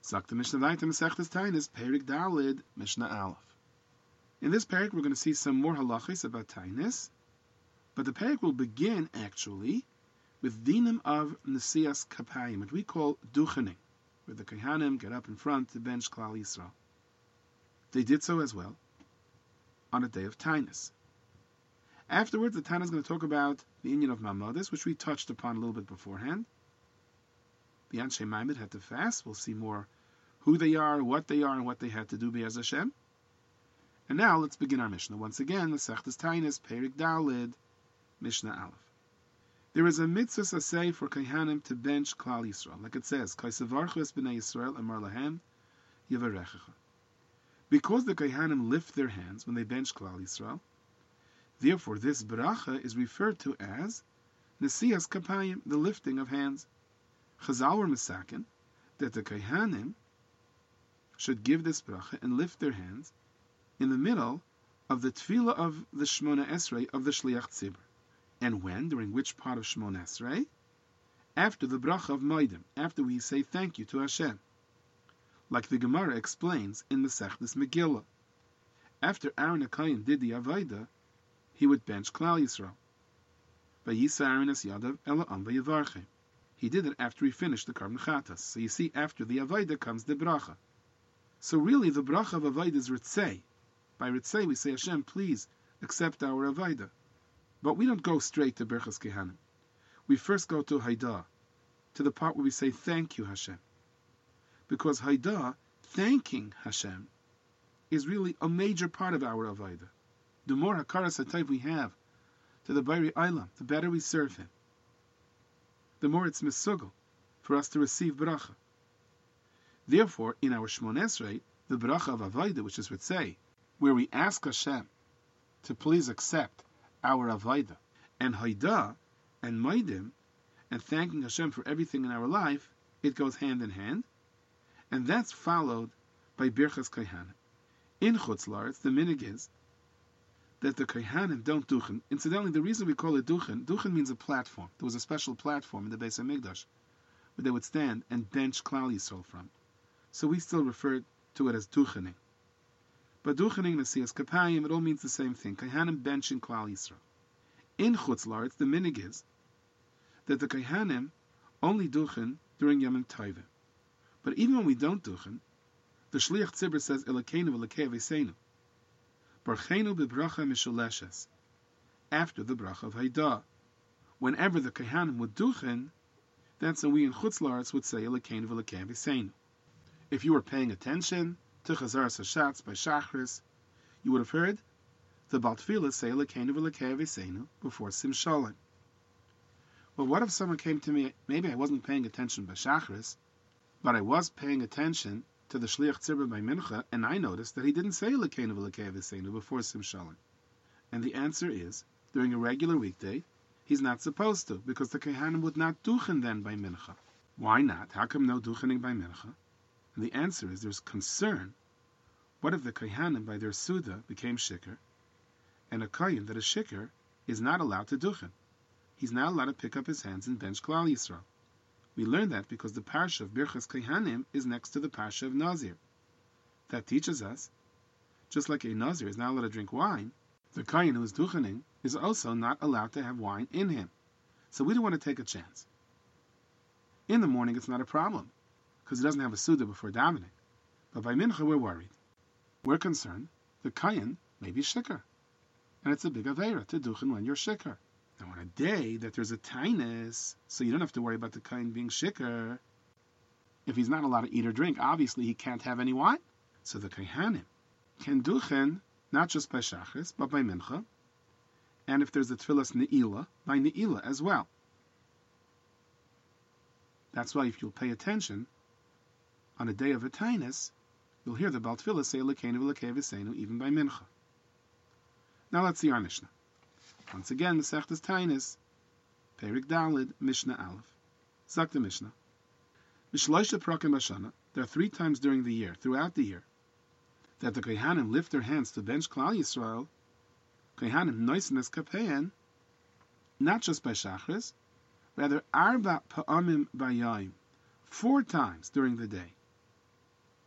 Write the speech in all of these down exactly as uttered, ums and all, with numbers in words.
Sagt the Mishnah Vayta Masechtas Tainis, Perik Dalid, Mishnah Aleph. In this parak, we're going to see some more halachis about Tainis, but the parak will begin, actually, with dinim of Nesias Kapayim, what we call duchening, where the Kohanim get up in front to bench Klal Yisrael. They did so as well on a day of Tainis. Afterwards, the Tana is going to talk about the Inyan of Mamadis, which we touched upon a little bit beforehand. The Anshe Maimed had to fast. We'll see more who they are, what they are, and what they had to do Be'ez Hashem. And now let's begin our Mishnah. Once again, the Sechtas Tainis, Perik Dalid, Mishnah Aleph. There is a mitzvah asay for Kohanim to bench Klal Yisrael. Like it says, Kaisavarchu es b'nei Yisrael amar lahem yivarechecha. Because the Kohanim lift their hands when they bench Klal Yisrael, therefore this bracha is referred to as Nesias Kapayim, the lifting of hands. Chazal were misaken that the Kohanim should give this bracha and lift their hands in the middle of the tefillah of the Shmona Esrei of the Shliach Tzibur. And when? During which part of Shmona Esrei? After the bracha of Moedim, after we say thank you to Hashem. Like the Gemara explains in the Sechtes Megillah. After Aaron HaKohen did the Avodah, he would bench Klal Yisrael. Vayisa Aaron es yadav ela am vayevarchem. He did it after he finished the Karban Chatas. So you see, after the Avodah comes the bracha. So really, the bracha of Avodah is Ritzei. By Ritzei, we say, Hashem, please accept our Avodah. But we don't go straight to Berchas Kehanim. We first go to Haidah, to the part where we say, thank you, Hashem. Because Haidah, thanking Hashem, is really a major part of our Avodah. The more Hakaras HaTov we have to the Bari Eilam, the better we serve Him. The more it's Mesugel for us to receive bracha. Therefore, in our Shmon Esrei, the bracha of Avodah, which is Ritzei, where we ask Hashem to please accept our Avodah, and Haidah, and Moedim, and thanking Hashem for everything in our life, it goes hand in hand, and that's followed by Birchas Kohanim. In Chutz La'aretz, the minig is that the Kohanim don't duchen. Incidentally, the reason we call it duchen, duchen means a platform. There was a special platform in the Beis HaMikdash where they would stand and bench Klal Yisrael from. So we still refer to it as duchening. But duchening, Nesias Kapayim, it all means the same thing. Kohanim benching Klal Yisrael. In Chutz La'aretz, the minig is that the Kohanim only duchen during Yom Tovim. But even when we don't duchen, the Shliach Tzibur says, Elokeinu v'Elokei Avosenu, Barchenu bebracha mishuleshes, after the bracha of Haidah. Whenever the Kohanim would duchen, that's when we in Chutz La'aretz would say, Elokeinu v'Elokei Avosenu. If you were paying attention to Chazaras Hashatz by Shachris, you would have heard the Baal Tefillah say Elokeinu v'Elokei Avosenu before Sim Shalom. Well, what if someone came to me, maybe I wasn't paying attention by Shachris, but I was paying attention to the Shliach Tzibur by Mincha, and I noticed that he didn't say Elokeinu v'Elokei Avosenu before Sim Shalom. And the answer is, during a regular weekday, he's not supposed to, because the Kohanim would not duchen then by Mincha. Why not? How come no duchening by Mincha? And the answer is there's concern. What if the Kohanim by their Suda became Shikr, and a Kohen that is Shikr is not allowed to duchen? He's not allowed to pick up his hands and bench Klal Yisrael. We learn that because the Parsha of Birchas Kohanim is next to the Parsha of Nazir. That teaches us, just like a Nazir is not allowed to drink wine, the Kohen who is duchening is also not allowed to have wine in him. So we don't want to take a chance. In the morning it's not a problem, because he doesn't have a Suda before davening. But by Mincha we're worried. We're concerned the Kohen may be Shikr, and it's a big Aveira to duchen when you're Shikr. Now on a day that there's a Tainus, so you don't have to worry about the Kohen being Shikr. If he's not allowed to eat or drink, obviously he can't have any wine. So the Kohanim can duchen not just by Shachris, but by Mincha, and if there's a Tfilas Ne'ilah, by Ne'ilah as well. That's why if you'll pay attention, on a day of a Tainus, you'll hear the Baal Tefillah say Elokeinu v'Elokei Avosenu even by Mincha. Now let's see our Mishnah. Once again, the Sechtes Tainus, Perik Dalid, Mishnah Aleph. Zak the Mishnah. Mishloisha Prakim Bashana, there are three times during the year, throughout the year, that the Kohanim lift their hands to bench Klal Yisrael, Kohanim Noisenes Kapeyan, not just by Shachris, rather Arba Pa'amim Bayayim, four times during the day.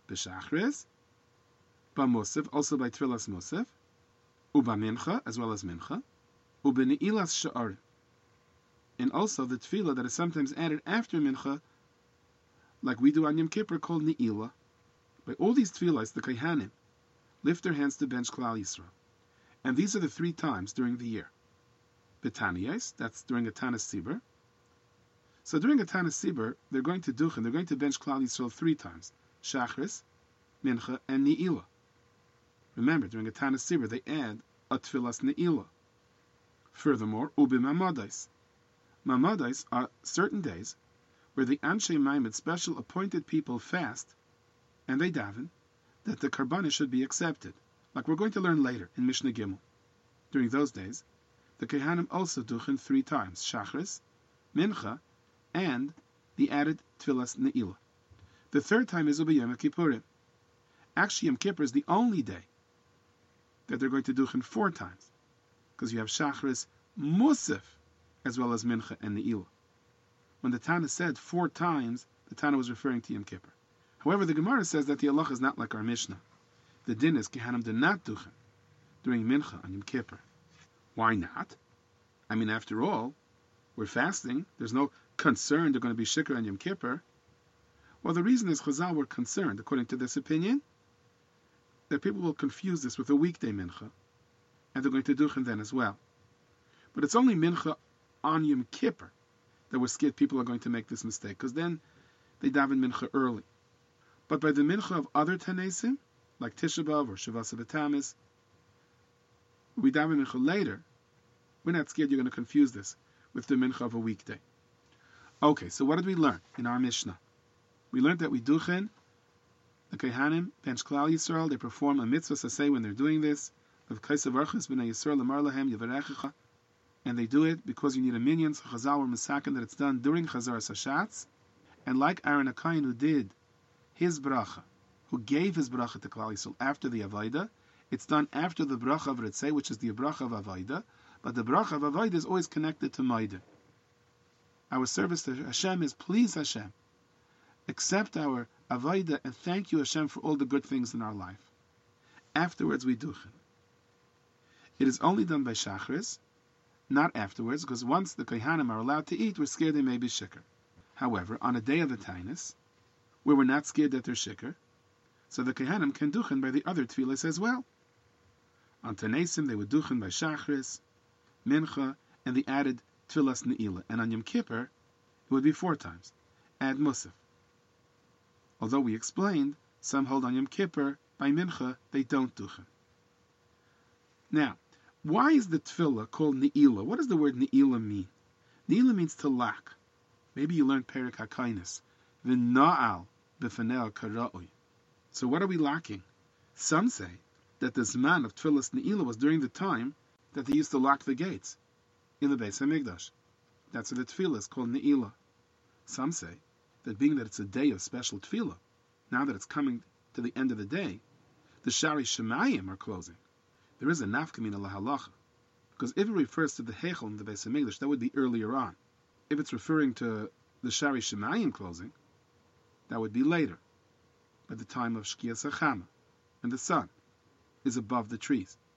b'shachris, b'musaf, also by tfilas musaf, uba mincha, as well as mincha, uba ne'ilas sha'ar, and also the tefillah that is sometimes added after mincha, like we do on Yom Kippur, called ne'ilah. By all these tefillahs, the Kohanim lift their hands to bench Klal Yisrael, and these are the three times during the year. B'taniyos, that's during a Tanis Sibur. So during a Tanis Sibur, they're going to duchen, they're going to bench Klal Yisrael three times: Shachris, Mincha, and Ne'ilah. Remember, during a Tanis Sibur, they add a tefillas Ne'ilah. Furthermore, Ubi Mamadais. Mamadais are certain days where the Anshe Maimed, special appointed people, fast, and they daven that the Karbanis should be accepted, like we're going to learn later in Mishnah Gimel. During those days, the Kohanim also duchen three times: Shachris, Mincha, and the added Tfilas Ne'ilah. The third time is Ubi Yom Kippurim. Actually, Yom Kippur is the only day that they're going to duchen four times, because you have Shachris, Musaf, as well as Mincha and Ne'ilah. When the Tana said four times, the Tana was referring to Yom Kippur. However, the Gemara says that the halacha is not like our Mishnah. The din is Kohanim do not duchen during Mincha on Yom Kippur. Why not? I mean, after all, we're fasting. There's no concern they're going to be shikar on Yom Kippur. Well, the reason is Chazal were concerned, according to this opinion, that people will confuse this with a weekday Mincha, and they're going to duchen then as well. But it's only Mincha on Yom Kippur that we're scared people are going to make this mistake, because then they daven Mincha early. But by the Mincha of other Tanesim, like Tisha B'Av or Shavasa B'Tamis, we daven Mincha later, we're not scared you're going to confuse this with the Mincha of a weekday. Okay, so what did we learn in our Mishnah? We learned that we duchen, the Kohanim, bench Klal Yisrael, they perform a mitzvah saseh when they're doing this, of Kaisav Archas B'nai Yisrael Lamar Lahem Yivarechecha, and they do it because you need a minyan, so Chazal were misaken that it's done during Chazar Sashatz, and like Aaron HaKohen who did his bracha, who gave his bracha to Klal Yisrael after the Avaida, it's done after the bracha of Ritzeh, which is the bracha of Avaida, but the bracha of Avaida is always connected to Maida. Our service to Hashem is, please Hashem, accept our Avaida and thank you Hashem for all the good things in our life. Afterwards we duchen. It is only done by Shachris, not afterwards, because once the Kohanim are allowed to eat, we're scared they may be shikar. However, on a day of the Tainus, where we're not scared that they're shikar, so the Kohanim can duchen by the other tefillas as well. On Tanesim, they would duchen by Shachris, Mincha, and the added tefillas Ne'ilah. And on Yom Kippur, it would be four times. Add Musaf. Although we explained, some hold on Yom Kippur, by Mincha, they don't duchen. Now, why is the tefillah called Ne'ilah? What does the word Ne'ilah mean? Ne'ilah means to lack. Maybe you learned Perik HaKainis. V'na'al b'fanei kara'oi. So what are we lacking? Some say that the Zman of Tfilas Ne'ilah was during the time that they used to lock the gates in the Beis HaMikdash. That's why the tefillah is called Ne'ilah. Some say that being that it's a day of special tefillah, now that it's coming to the end of the day, the Shari Shemayim are closing. There is a nafkamin ala halacha, because if it refers to the Heichel in the Beis HaMikdash, that would be earlier on. If it's referring to the Shari Shemayim closing, that would be later, by the time of Shkias HaChama, and the sun is above the trees.